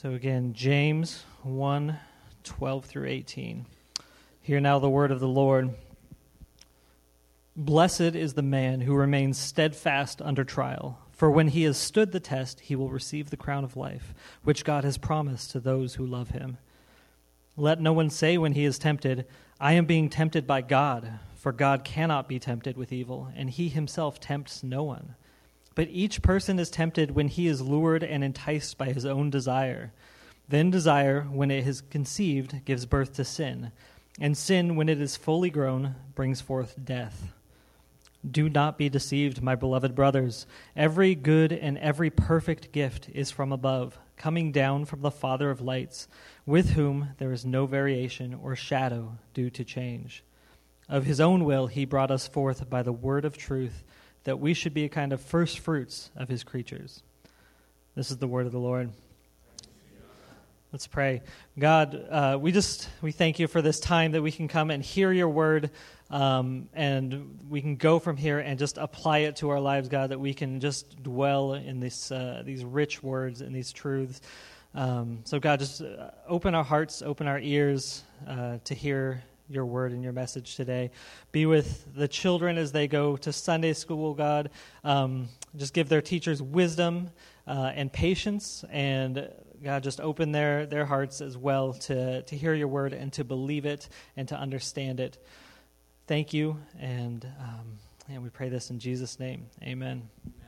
So again, James 1:12 through 18. Hear now the word of the Lord. Blessed is the man who remains steadfast under trial, for when he has stood the test, he will receive the crown of life, which God has promised to those who love him. Let no one say when he is tempted, I am being tempted by God, for God cannot be tempted with evil, and he himself tempts no one. But each person is tempted when he is lured and enticed by his own desire. Then desire, when it is conceived, gives birth to sin, and sin, when it is fully grown, brings forth death. Do not be deceived, my beloved brothers. Every good and every perfect gift is from above, coming down from the Father of lights, with whom there is no variation or shadow due to change. Of his own will he brought us forth by the word of truth, that we should be a kind of first fruits of his creatures. This is the word of the Lord. Let's pray. God, we thank you for this time that we can come and hear your word, and we can go from here and just apply it to our lives, God, that we can just dwell in these rich words and these truths. So God, just open our hearts, open our ears to hear your word and your message today. Be with the children as they go to Sunday school, God. Just give their teachers wisdom and patience, and God, just open their hearts as well to hear your word and to believe it and to understand it. Thank you, and we pray this in Jesus' name. Amen.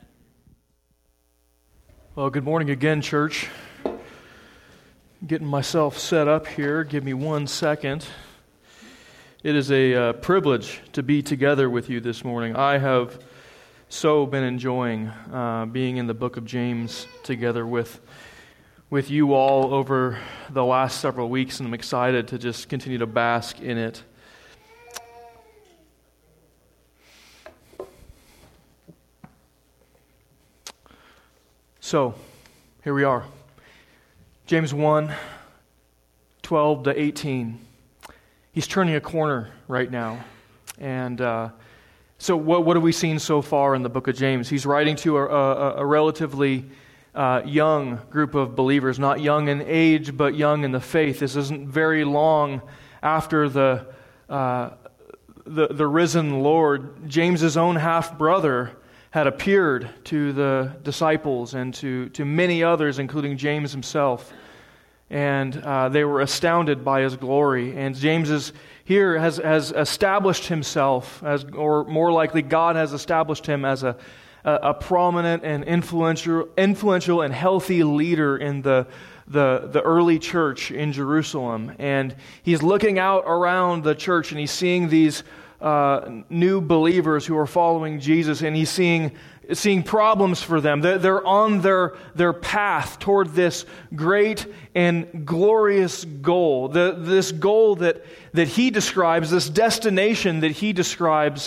Well, good morning again, church. Getting myself set up here. Give me 1 second. It is a privilege to be together with you this morning. I have so been enjoying being in the book of James together with you all over the last several weeks, and I'm excited to just continue to bask in it. So, here we are. James 1:12 to 18. He's turning a corner right now. And so what have we seen so far in the book of James? He's writing to a relatively young group of believers, not young in age, but young in the faith. This isn't very long after the risen Lord. James's own half-brother had appeared to the disciples and to many others, including James himself. And they were astounded by his glory. And James has established himself, or more likely God has established him as a prominent and influential and healthy leader in the early church in Jerusalem. And he's looking out around the church and he's seeing these new believers who are following Jesus, and he's seeing problems for them. They're on their path toward this great and glorious goal. This goal that he describes, this destination that he describes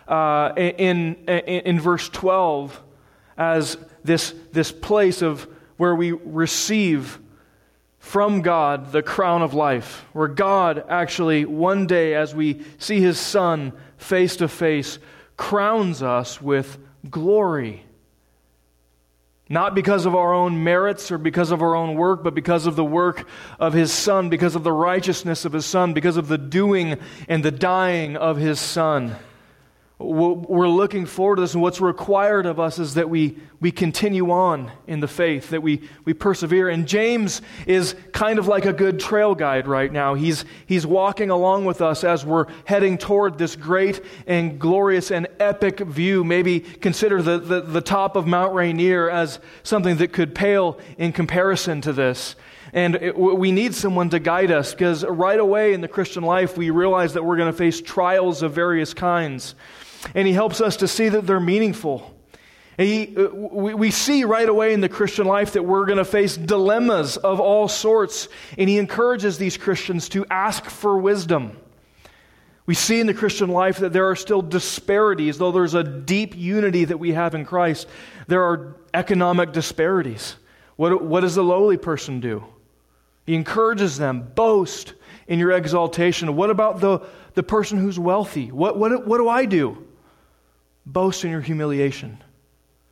in verse 12 as this place of where we receive from God the crown of life, where God actually one day, as we see his Son face to face, crowns us with glory. Not because of our own merits or because of our own work, but because of the work of his Son, because of the righteousness of his Son, because of the doing and the dying of his Son. We're looking forward to this, and what's required of us is that we continue on in the faith, that we persevere. And James is kind of like a good trail guide right now. He's walking along with us as we're heading toward this great and glorious and epic view. Maybe consider the top of Mount Rainier as something that could pale in comparison to this. And we need someone to guide us, because right away in the Christian life we realize that we're going to face trials of various kinds. And he helps us to see that they're meaningful. We see right away in the Christian life that we're going to face dilemmas of all sorts. And he encourages these Christians to ask for wisdom. We see in the Christian life that there are still disparities. Though there's a deep unity that we have in Christ, there are economic disparities. What does the lowly person do? He encourages them, boast in your exaltation. What about the person who's wealthy? What do I do? Boast in your humiliation.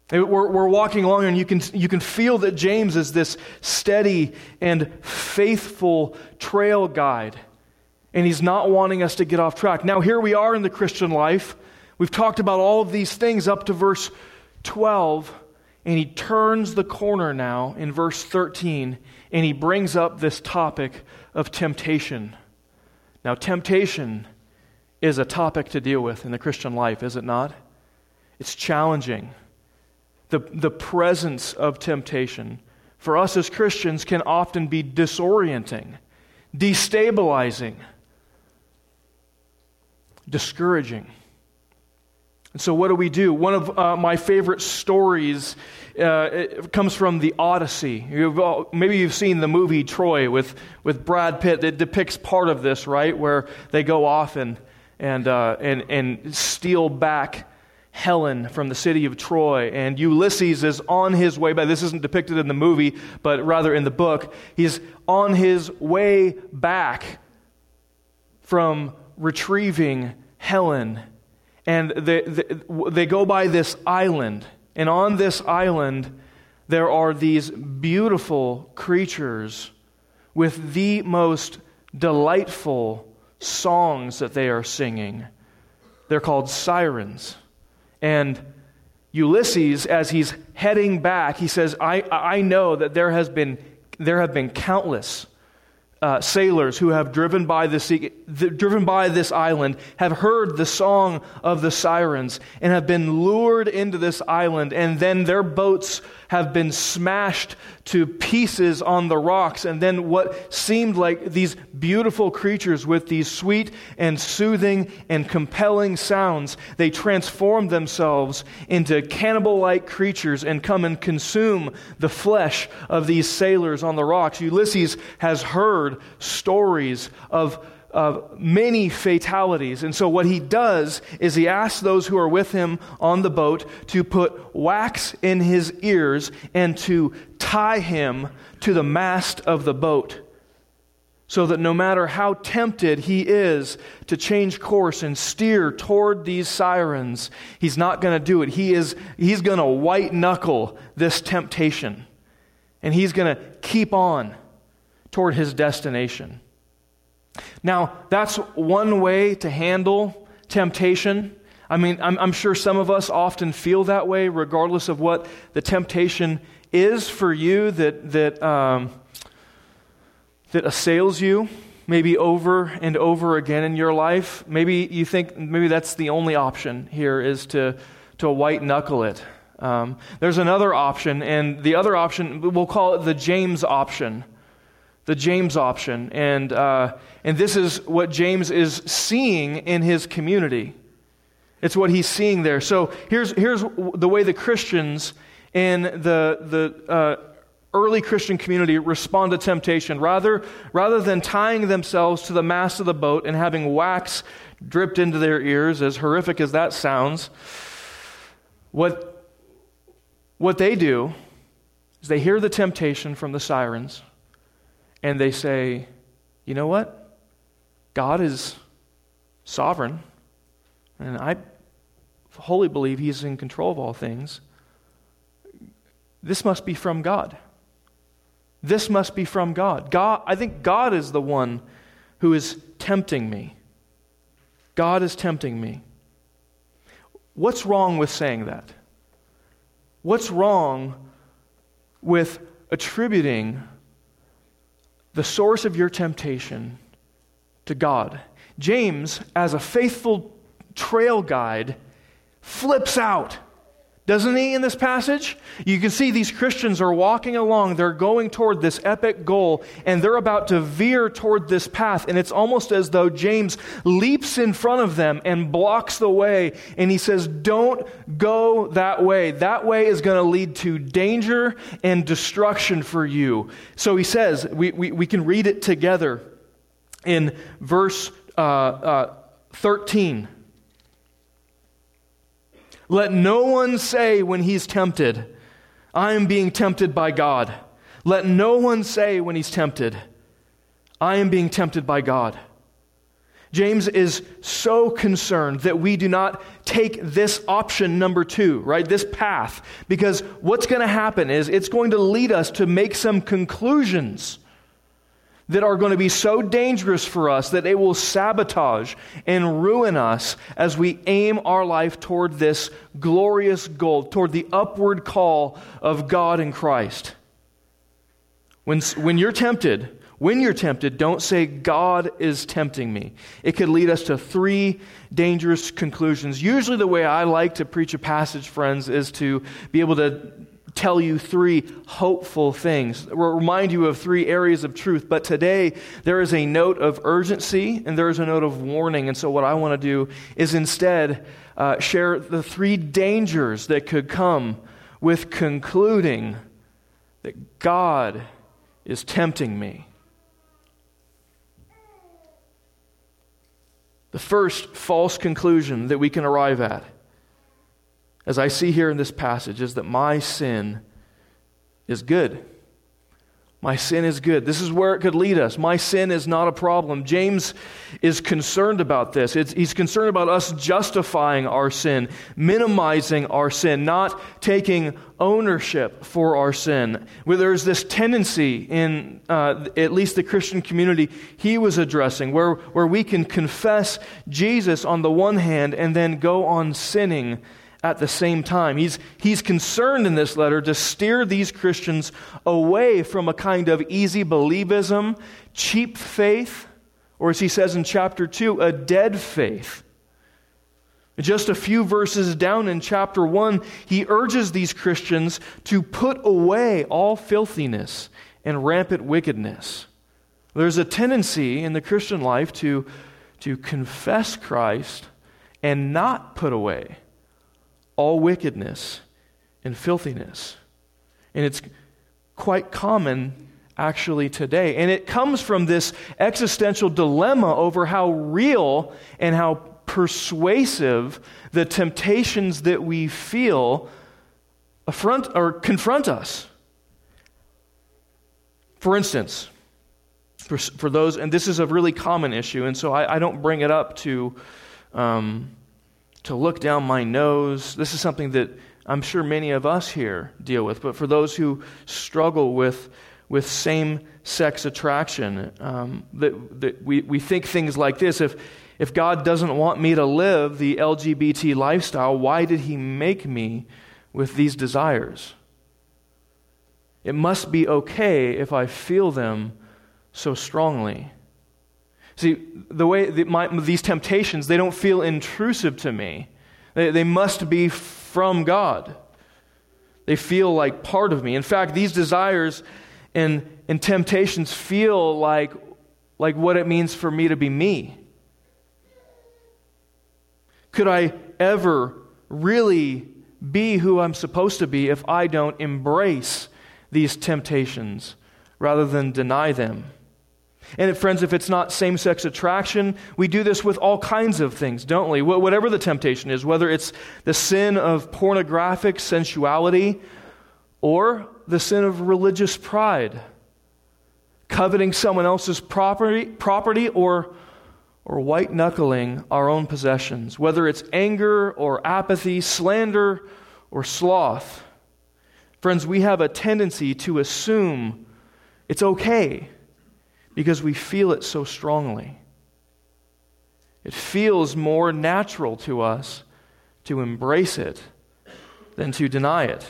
We're walking along, and you can feel that James is this steady and faithful trail guide. And he's not wanting us to get off track. Now, here we are in the Christian life. We've talked about all of these things up to verse 12, and he turns the corner now in verse 13, and he brings up this topic of temptation. Now, temptation is a topic to deal with in the Christian life, is it not? It's challenging. The presence of temptation for us as Christians can often be disorienting, destabilizing, discouraging. And so what do? One of my favorite stories it comes from the Odyssey. Maybe you've seen the movie Troy with Brad Pitt. It depicts part of this, right, where they go off and steal back Helen from the city of Troy, and Ulysses is on his way back. This isn't depicted in the movie, but rather in the book. He's on his way back from retrieving Helen, and they go by this island, and on this island there are these beautiful creatures with the most delightful songs that they are singing. They're called sirens. And Ulysses, as he's heading back, he says, I know that there have been countless sailors who have driven by this island, have heard the song of the sirens, and have been lured into this island, and then their boats have been smashed to pieces on the rocks, and then what seemed like these beautiful creatures with these sweet and soothing and compelling sounds, they transform themselves into cannibal-like creatures and come and consume the flesh of these sailors on the rocks. Ulysses has heard stories of many fatalities. And so what he does is he asks those who are with him on the boat to put wax in his ears and to tie him to the mast of the boat, so that no matter how tempted he is to change course and steer toward these sirens, he's not going to do it. He's going to white knuckle this temptation, and he's going to keep on toward his destination. Now, that's one way to handle temptation. I mean, I'm sure some of us often feel that way, regardless of what the temptation is for you that assails you, maybe over and over again in your life. Maybe you think maybe that's the only option here is to white knuckle it. There's another option, and the other option, we'll call it the James option. The James option, and this is what James is seeing in his community. It's what he's seeing there. So here's the way the Christians in the early Christian community respond to temptation. Rather than tying themselves to the mast of the boat and having wax dripped into their ears, as horrific as that sounds, what they do is they hear the temptation from the sirens. And they say, you know what? God is sovereign, and I wholly believe He's in control of all things. This must be from God. This must be from God. I think God is the one who is tempting me. God is tempting me. What's wrong with saying that? What's wrong with attributing the source of your temptation to God? James, as a faithful trail guide, flips out, doesn't he, in this passage? You can see these Christians are walking along, they're going toward this epic goal, and they're about to veer toward this path, and it's almost as though James leaps in front of them and blocks the way, and he says, don't go that way. That way is going to lead to danger and destruction for you. So he says, we can read it together in verse 13. Let no one say when he's tempted, I am being tempted by God. Let no one say when he's tempted, I am being tempted by God. James is so concerned that we do not take this option number 2, right? This path. Because what's going to happen is it's going to lead us to make some conclusions that are going to be so dangerous for us that it will sabotage and ruin us as we aim our life toward this glorious goal, toward the upward call of God in Christ. When you're tempted, don't say, God is tempting me. It could lead us to 3 dangerous conclusions. Usually the way I like to preach a passage, friends, is to be able to tell you 3 hopeful things, remind you of 3 areas of truth. But today, there is a note of urgency and there is a note of warning. And so what I want to do is instead share the 3 dangers that could come with concluding that God is tempting me. The first false conclusion that we can arrive at, as I see here in this passage, is that my sin is good. My sin is good. This is where it could lead us. My sin is not a problem. James is concerned about this. He's concerned about us justifying our sin, minimizing our sin, not taking ownership for our sin. Where there's this tendency in at least the Christian community he was addressing, where we can confess Jesus on the one hand and then go on sinning at the same time. He's concerned in this letter to steer these Christians away from a kind of easy believism, cheap faith, or as he says in chapter 2, a dead faith. Just a few verses down in chapter 1, he urges these Christians to put away all filthiness and rampant wickedness. There's a tendency in the Christian life to confess Christ and not put away all wickedness and filthiness. And it's quite common actually today. And it comes from this existential dilemma over how real and how persuasive the temptations that we feel confront us. For instance, for those, and this is a really common issue, and so I don't bring it up to look down my nose. This is something that I'm sure many of us here deal with. But for those who struggle with same-sex attraction, that we think things like this: if God doesn't want me to live the LGBT lifestyle, why did He make me with these desires? It must be okay if I feel them so strongly. See, the way these temptations, they don't feel intrusive to me. They must be from God. They feel like part of me. In fact, these desires and temptations feel like what it means for me to be me. Could I ever really be who I'm supposed to be if I don't embrace these temptations rather than deny them? And friends, if it's not same-sex attraction, we do this with all kinds of things, don't we? Whatever the temptation is, whether it's the sin of pornographic sensuality or the sin of religious pride, coveting someone else's property or white-knuckling our own possessions, whether it's anger or apathy, slander or sloth. Friends, we have a tendency to assume it's okay because we feel it so strongly. It feels more natural to us to embrace it than to deny it.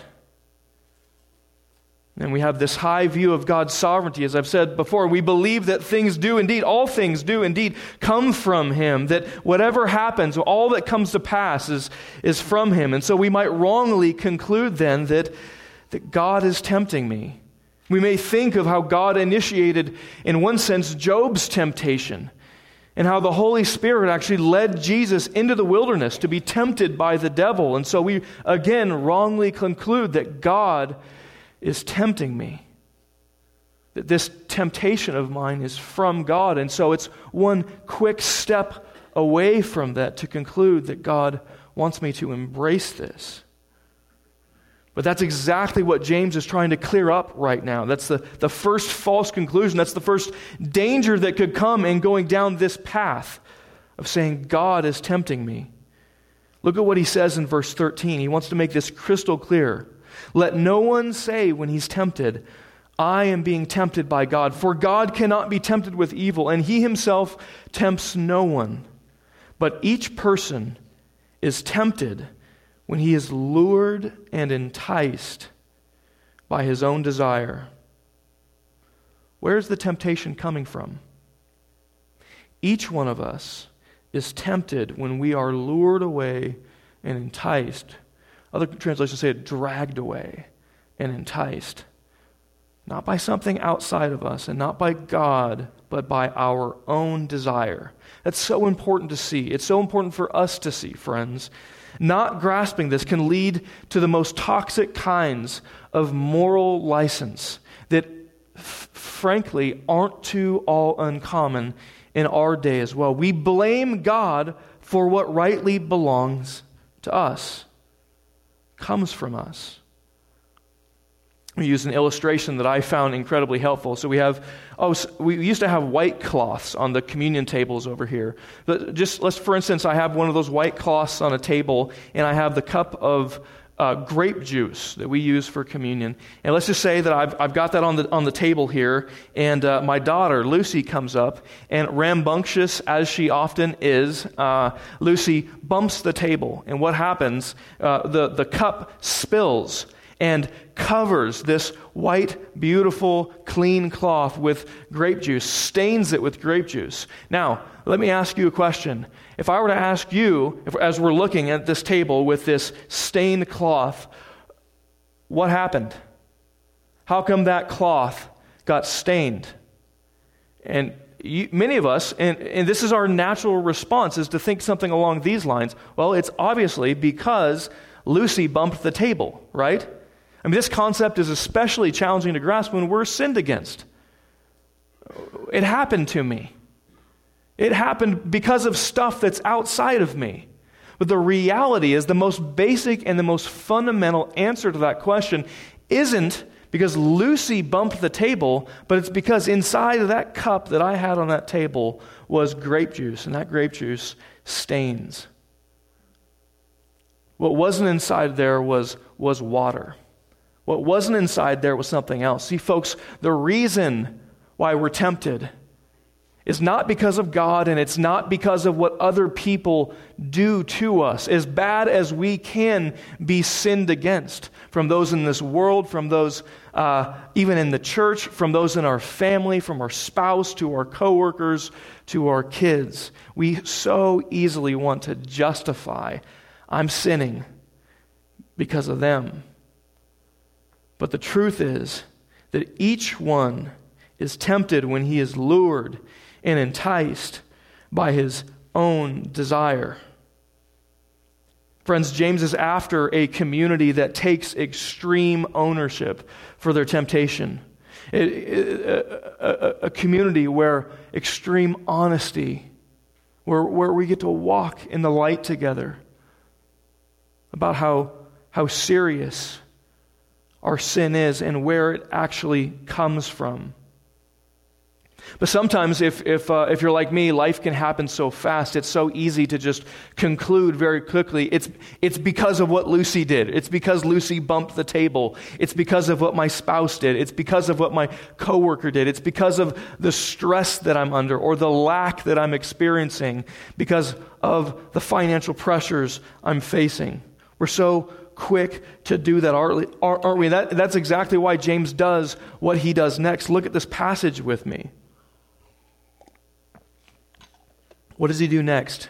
And we have this high view of God's sovereignty. As I've said before, we believe that all things do indeed come from Him, that whatever happens, all that comes to pass is from Him. And so we might wrongly conclude then that God is tempting me. We may think of how God initiated, in one sense, Job's temptation, and how the Holy Spirit actually led Jesus into the wilderness to be tempted by the devil. And so we, again, wrongly conclude that God is tempting me, that this temptation of mine is from God. And so it's one quick step away from that to conclude that God wants me to embrace this. But that's exactly what James is trying to clear up right now. That's the first false conclusion. That's the first danger that could come in going down this path of saying, God is tempting me. Look at what he says in verse 13. He wants to make this crystal clear. Let no one say when he's tempted, I am being tempted by God. For God cannot be tempted with evil, and he himself tempts no one. But each person is tempted when he is lured and enticed by his own desire. Where's the temptation coming from? Each one of us is tempted when we are lured away and enticed. Other translations say dragged away and enticed. Not by something outside of us and not by God, but by our own desire. That's so important to see. It's so important for us to see, friends. Not grasping this can lead to the most toxic kinds of moral license that frankly aren't too all uncommon in our day as well. We blame God for what rightly belongs to us, comes from us. We use an illustration that I found incredibly helpful. So we used to have white cloths on the communion tables over here. But for instance, I have one of those white cloths on a table, and I have the cup of grape juice that we use for communion. And let's just say that I've got that on the table here, and my daughter Lucy comes up, and rambunctious as she often is, Lucy bumps the table, and what happens? The cup spills and covers this white, beautiful, clean cloth with grape juice, stains it with grape juice. Now, let me ask you a question. If I were to ask you, as we're looking at this table with this stained cloth, what happened? How come that cloth got stained? And many of us, and this is our natural response, is to think something along these lines. Well, it's obviously because Lucy bumped the table, right? I mean, this concept is especially challenging to grasp when we're sinned against. It happened to me. It happened because of stuff that's outside of me. But the reality is the most basic and the most fundamental answer to that question isn't because Lucy bumped the table, but it's because inside of that cup that I had on that table was grape juice, and that grape juice stains. What wasn't inside there was water. What wasn't inside there was something else. See, folks, the reason why we're tempted is not because of God, and it's not because of what other people do to us. As bad as we can be sinned against from those in this world, from those even in the church, from those in our family, from our spouse to our coworkers to our kids, we so easily want to justify, I'm sinning because of them. But the truth is that each one is tempted when he is lured and enticed by his own desire. Friends, James is after a community that takes extreme ownership for their temptation. A community where extreme honesty, where we get to walk in the light together about how serious our sin is and where it actually comes from. But sometimes if you're like me, life can happen so fast. It's so easy to just conclude very quickly. It's because of what Lucy did. It's because Lucy bumped the table. It's because of what my spouse did. It's because of what my coworker did. It's because of the stress that I'm under or the lack that I'm experiencing because of the financial pressures I'm facing. We're so quick to do that, aren't we? That's exactly why James does what he does next. Look at this passage with me. What does he do next?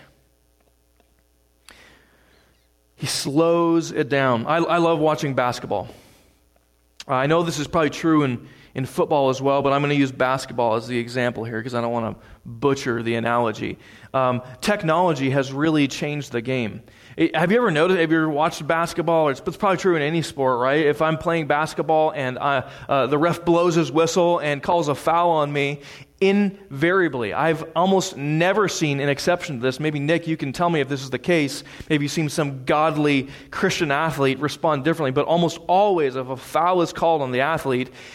He slows it down. I love watching basketball. I know this is probably true in football as well, but I'm going to use basketball as the example here because I don't want to butcher the analogy. Technology has really changed the game. Have you ever watched basketball? It's probably true in any sport, right? If I'm playing basketball and the ref blows his whistle and calls a foul on me, invariably, I've almost never seen an exception to this. Maybe, Nick, you can tell me if this is the case. Maybe you've seen some godly Christian athlete respond differently, but almost always if a foul is called on the athlete, they throw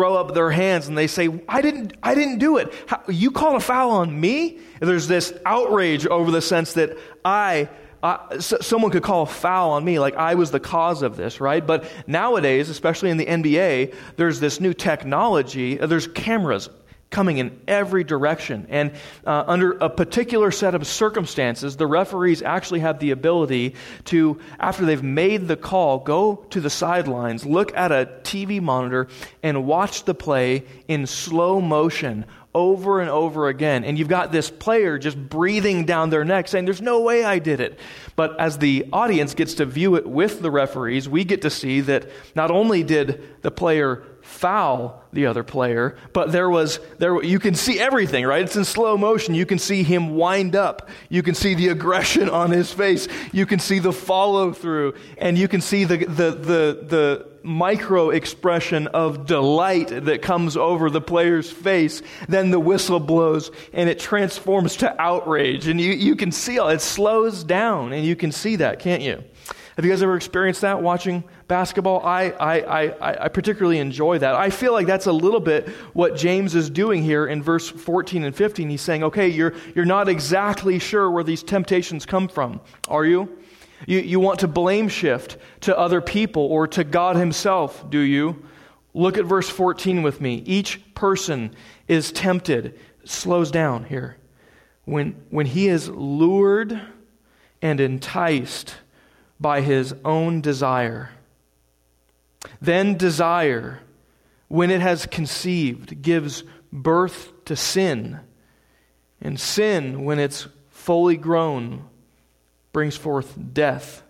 throw up their hands and they say, I didn't do it. You called a foul on me? And there's this outrage over the sense that someone could call a foul on me, like I was the cause of this, right? But nowadays, especially in the NBA, there's this new technology. There's cameras coming in every direction. And under a particular set of circumstances, the referees actually have the ability to, after they've made the call, go to the sidelines, look at a TV monitor, and watch the play in slow motion over and over again. And you've got this player just breathing down their neck saying, there's no way I did it. But as the audience gets to view it with the referees, we get to see that not only did the player foul the other player, but you can see everything, right? It's in slow motion. You can see him wind up. You can see the aggression on his face. You can see the follow through, and you can see the micro expression of delight that comes over the player's face. Then the whistle blows and it transforms to outrage, and you can see it slows down, and you can see that, can't you? Have you guys ever experienced that watching basketball? I particularly enjoy that. I feel like that's a little bit what James is doing here in verse 14 and 15. He's saying, okay, you're not exactly sure where these temptations come from, are you? You want to blame shift to other people or to God himself, do you? Look at verse 14 with me. Each person is tempted. Slows down here. When he is lured and enticed by his own desire. Then desire, when it has conceived, gives birth to sin. And sin, when it's fully grown, brings forth death.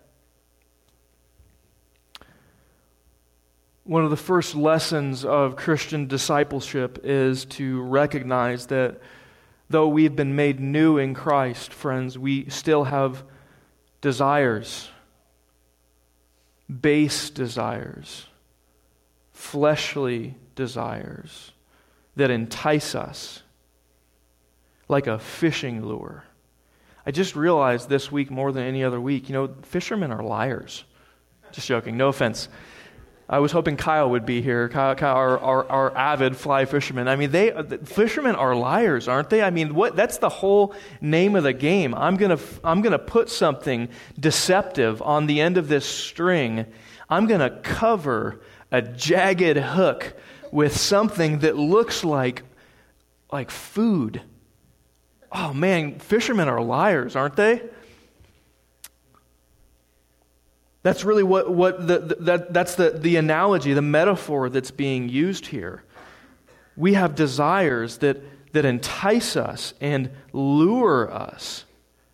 One of the first lessons of Christian discipleship is to recognize that though we've been made new in Christ, friends, we still have desires. Base desires, fleshly desires that entice us like a fishing lure. I just realized this week more than any other week, fishermen are liars. Just joking, no offense. I was hoping Kyle would be here, Kyle, our avid fly fisherman. I mean, fishermen are liars, aren't they? I mean, that's the whole name of the game. I'm gonna put something deceptive on the end of this string. I'm gonna cover a jagged hook with something that looks like food. Oh man, fishermen are liars, aren't they? That's really that's the analogy, the metaphor that's being used here. We have desires that entice us and lure us.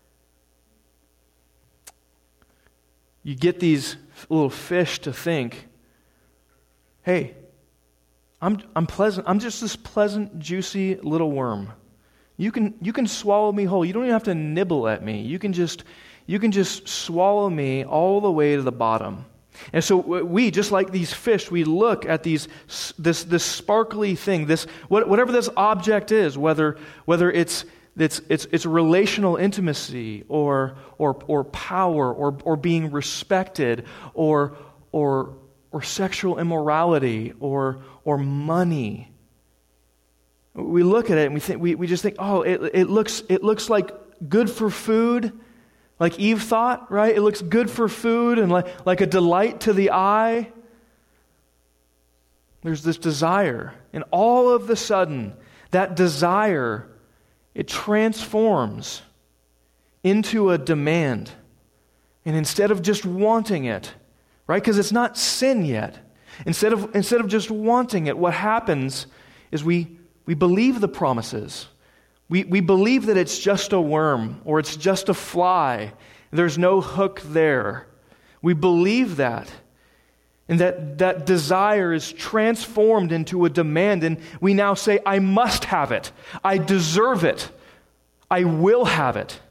You get these little fish to think, hey, I'm pleasant. I'm just this pleasant, juicy little worm. You can swallow me whole. You don't even have to nibble at me. You can just swallow me all the way to the bottom. And so we, just like these fish, we look at this sparkly thing, whatever this object is, whether it's relational intimacy or power or being respected or sexual immorality or money. We look at it and we just think, oh, it looks like good for food. Like Eve thought, right? It looks good for food and like a delight to the eye. There's this desire. And all of a sudden, that desire, it transforms into a demand. And instead of just wanting it, right? Because it's not sin yet. Instead of just wanting it, what happens is we believe the promises. We believe that it's just a worm or it's just a fly. There's no hook there. We believe that. And that desire is transformed into a demand. And we now say, I must have it. I deserve it. I will have it.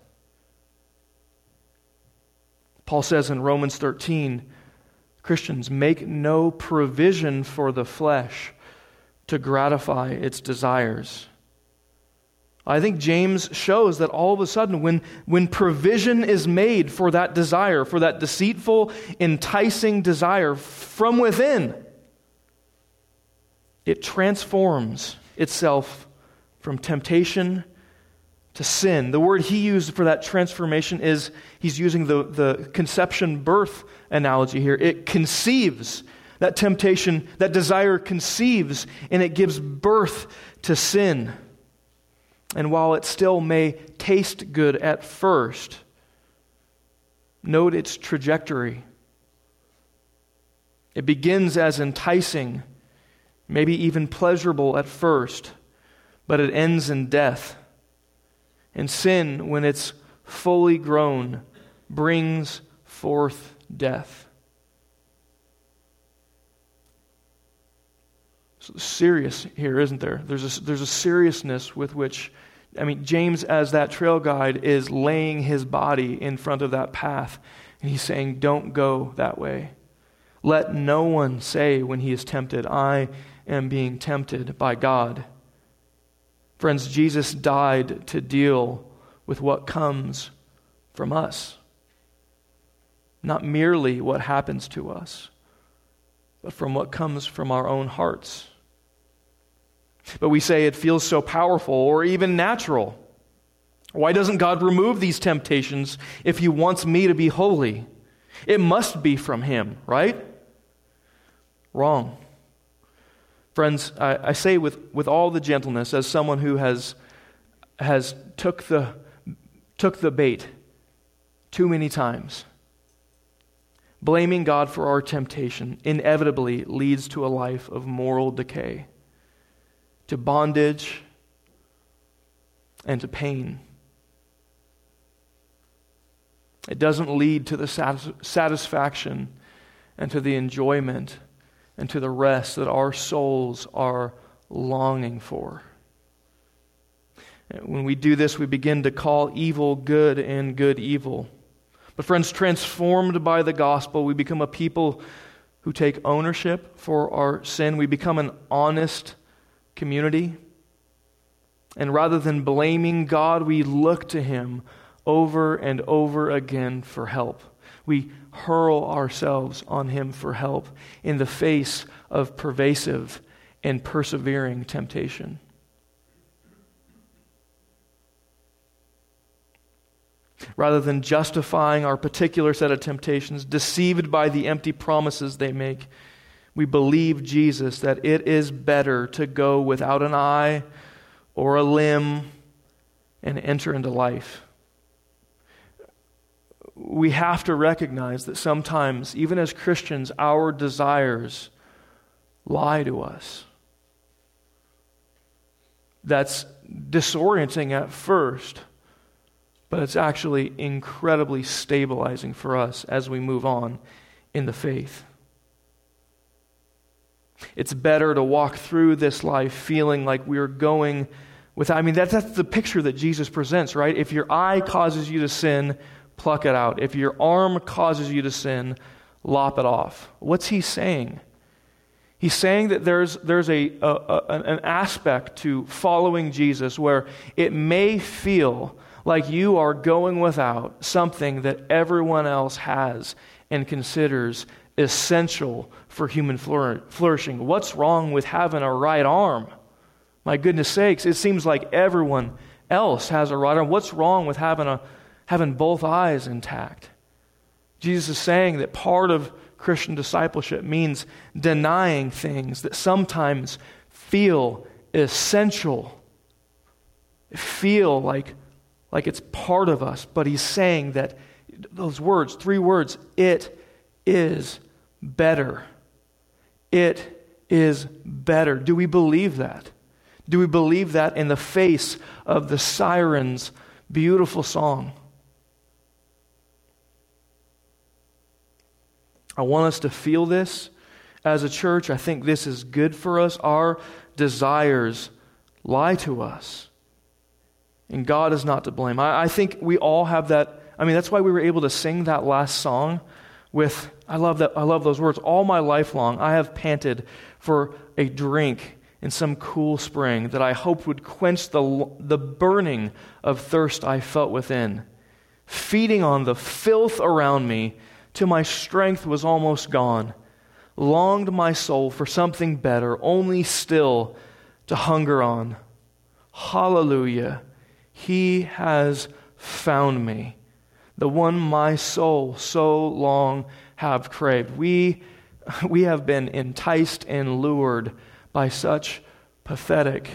Paul says in Romans 13, Christians, make no provision for the flesh to gratify its desires. I think James shows that all of a sudden when provision is made for that desire, for that deceitful, enticing desire from within, it transforms itself from temptation to sin. The word he used for that transformation is, he's using the conception birth analogy here. It conceives. That temptation, that desire conceives, and it gives birth to sin. And while it still may taste good at first, note its trajectory. It begins as enticing, maybe even pleasurable at first, but it ends in death. And sin, when it's fully grown, brings forth death. So serious here, isn't there? There's a seriousness with which, James, as that trail guide, is laying his body in front of that path. And he's saying, don't go that way. Let no one say when he is tempted, I am being tempted by God. Friends, Jesus died to deal with what comes from us. Not merely what happens to us, but from what comes from our own hearts. But we say it feels so powerful or even natural. Why doesn't God remove these temptations if he wants me to be holy? It must be from him, right? Wrong. Friends, I say with all the gentleness, as someone who has took the bait too many times, blaming God for our temptation inevitably leads to a life of moral decay, to bondage, and to pain. It doesn't lead to the satisfaction and to the enjoyment and to the rest that our souls are longing for. When we do this, we begin to call evil good and good evil. But friends, transformed by the gospel, we become a people who take ownership for our sin. We become an honest community. And rather than blaming God, we look to him over and over again for help. We hurl ourselves on him for help in the face of pervasive and persevering temptation. Rather than justifying our particular set of temptations, deceived by the empty promises they make, we believe Jesus that it is better to go without an eye or a limb and enter into life. We have to recognize that sometimes, even as Christians, our desires lie to us. That's disorienting at first, but it's actually incredibly stabilizing for us as we move on in the faith. It's better to walk through this life feeling like we're going without. That's the picture that Jesus presents, right? If your eye causes you to sin, pluck it out. If your arm causes you to sin, lop it off. What's he saying? He's saying that there's an aspect to following Jesus where it may feel like you are going without something that everyone else has and considers essential for human flourishing. What's wrong with having a right arm? My goodness sakes, it seems like everyone else has a right arm. What's wrong with having both eyes intact? Jesus is saying that part of Christian discipleship means denying things that sometimes feel essential, feel like it's part of us. But he's saying that those words, 3 words, it is better. It is better. Do we believe that? Do we believe that in the face of the Sirens' beautiful song? I want us to feel this as a church. I think this is good for us. Our desires lie to us, and God is not to blame. I think we all have that. That's why we were able to sing that last song with, I love those words. All my life long, I have panted for a drink in some cool spring that I hoped would quench the burning of thirst I felt within. Feeding on the filth around me till my strength was almost gone. longed my soul for something better, only still to hunger on. Hallelujah. He has found me, the one my soul so long have craved. We have been enticed and lured by such pathetic,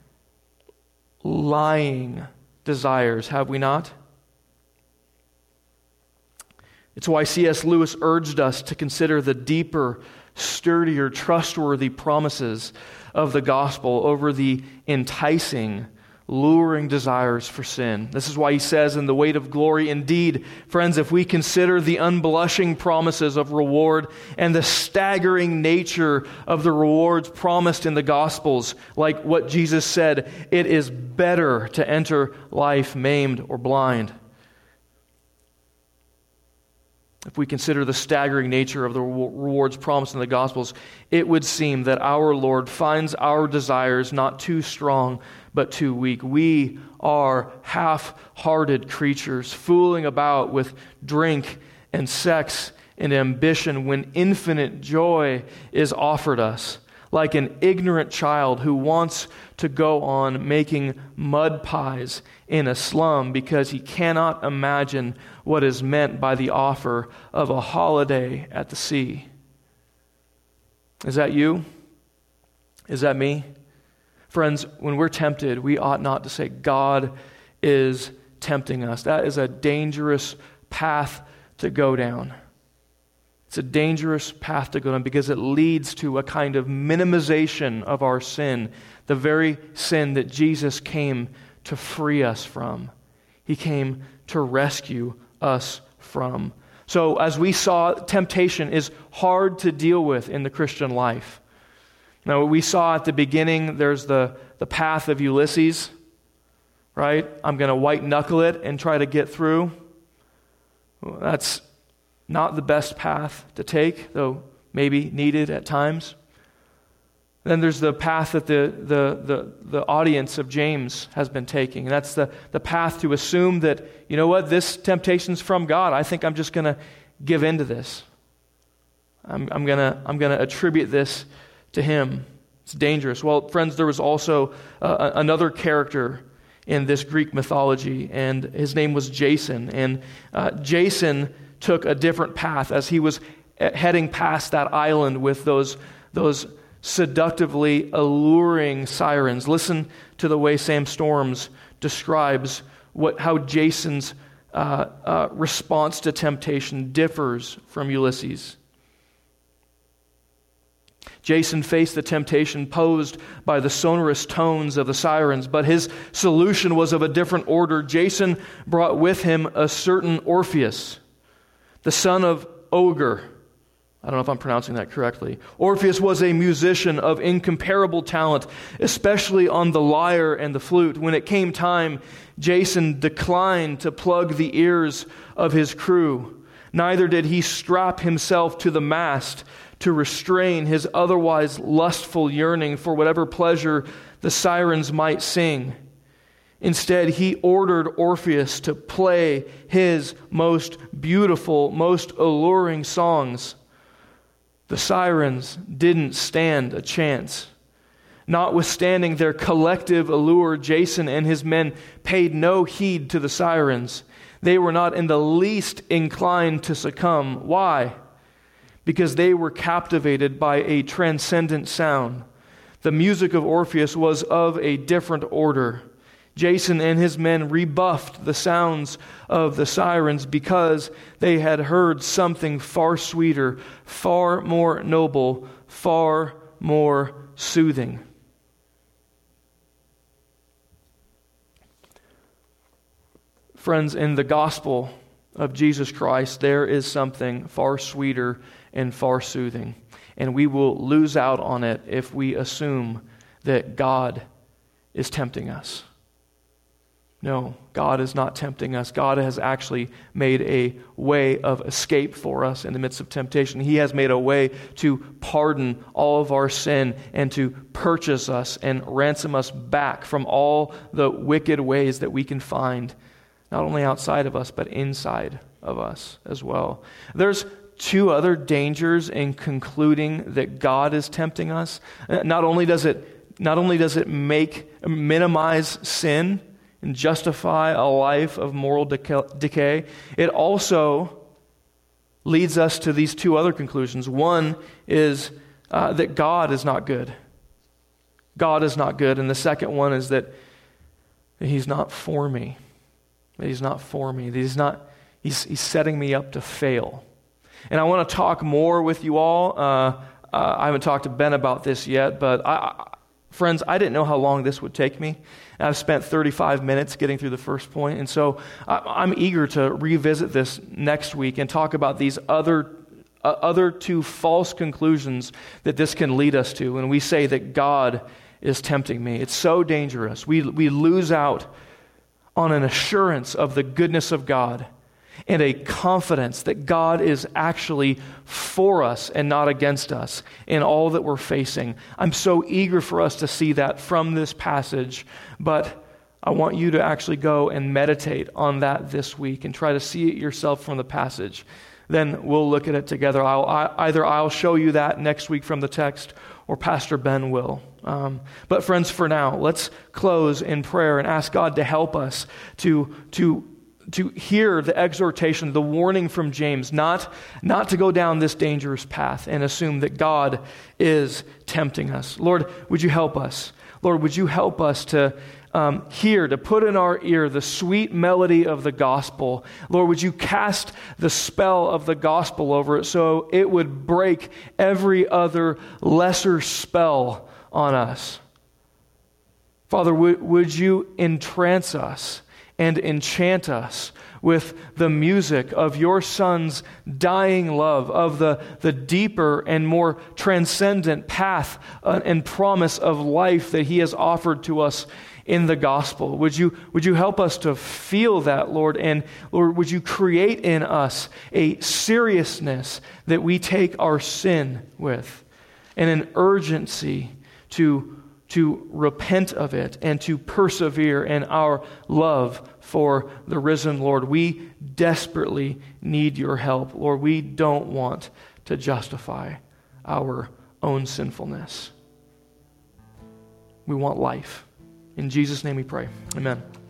lying desires, have we not? It's why C.S. Lewis urged us to consider the deeper, sturdier, trustworthy promises of the gospel over the enticing, luring desires for sin. This is why he says in The Weight of Glory, indeed, friends, if we consider the unblushing promises of reward and the staggering nature of the rewards promised in the Gospels, like what Jesus said, it is better to enter life maimed or blind. If we consider the staggering nature of the rewards promised in the Gospels, it would seem that our Lord finds our desires not too strong, but too weak. We are half-hearted creatures, fooling about with drink and sex and ambition when infinite joy is offered us, like an ignorant child who wants to go on making mud pies in a slum because he cannot imagine what is meant by the offer of a holiday at the sea. Is that you? Is that me? Friends, when we're tempted, we ought not to say, God is tempting us. That is a dangerous path to go down. It's a dangerous path to go down because it leads to a kind of minimization of our sin, the very sin that Jesus came to free us from. He came to rescue us from. So as we saw, temptation is hard to deal with in the Christian life. Now, we saw at the beginning, there's the path of Ulysses, right? I'm going to white knuckle it and try to get through. Well, that's not the best path to take, though maybe needed at times. Then there's the path that the audience of James has been taking. And that's the path to assume that, you know what, this temptation's from God. I think I'm just going to give in to this. I'm going to attribute this to him. It's dangerous. Well, friends, there was also another character in this Greek mythology, and his name was Jason. And Jason took a different path as he was heading past that island with those seductively alluring sirens. Listen to the way Sam Storms describes how Jason's response to temptation differs from Ulysses. Jason faced the temptation posed by the sonorous tones of the sirens, but his solution was of a different order. Jason brought with him a certain Orpheus, the son of Oger. I don't know if I'm pronouncing that correctly. Orpheus was a musician of incomparable talent, especially on the lyre and the flute. When it came time, Jason declined to plug the ears of his crew. Neither did he strap himself to the mast to restrain his otherwise lustful yearning for whatever pleasure the sirens might sing. Instead, he ordered Orpheus to play his most beautiful, most alluring songs. The sirens didn't stand a chance. Notwithstanding their collective allure, Jason and his men paid no heed to the sirens. They were not in the least inclined to succumb. Why? Because they were captivated by a transcendent sound. The music of Orpheus was of a different order. Jason and his men rebuffed the sounds of the sirens because they had heard something far sweeter, far more noble, far more soothing. Friends, in the gospel of Jesus Christ, there is something far sweeter and far soothing. And we will lose out on it if we assume that God is tempting us. No, God is not tempting us. God has actually made a way of escape for us in the midst of temptation. He has made a way to pardon all of our sin and to purchase us and ransom us back from all the wicked ways that we can find, not only outside of us, but inside of us as well. There's two other dangers in concluding that God is tempting us. Not only does it minimize sin and justify a life of moral decay, it also leads us to these two other conclusions. One is that God is not good. God is not good. And the second one is that He's not for me. That He's not for me. That He's setting me up to fail. And I want to talk more with you all. I haven't talked to Ben about this yet, but friends, I didn't know how long this would take me. I've spent 35 minutes getting through the first point, and so I'm eager to revisit this next week and talk about these other two false conclusions that this can lead us to when we say that God is tempting me. It's so dangerous. We lose out on an assurance of the goodness of God and a confidence that God is actually for us and not against us in all that we're facing. I'm so eager for us to see that from this passage, but I want you to actually go and meditate on that this week and try to see it yourself from the passage. Then we'll look at it together. I'll show you that next week from the text, or Pastor Ben will. But friends, for now, let's close in prayer and ask God to help us to hear the exhortation, the warning from James, not to go down this dangerous path and assume that God is tempting us. Lord, would you help us? Lord, would you help us to hear, to put in our ear the sweet melody of the gospel? Lord, would you cast the spell of the gospel over it so it would break every other lesser spell on us? Father, would you entrance us and enchant us with the music of your Son's dying love, of the deeper and more transcendent path and promise of life that He has offered to us in the gospel. Would you help us to feel that, Lord? And Lord, would you create in us a seriousness that we take our sin with, and an urgency to repent of it and to persevere in our love for the risen Lord. We desperately need your help. Lord, we don't want to justify our own sinfulness. We want life. In Jesus' name we pray. Amen.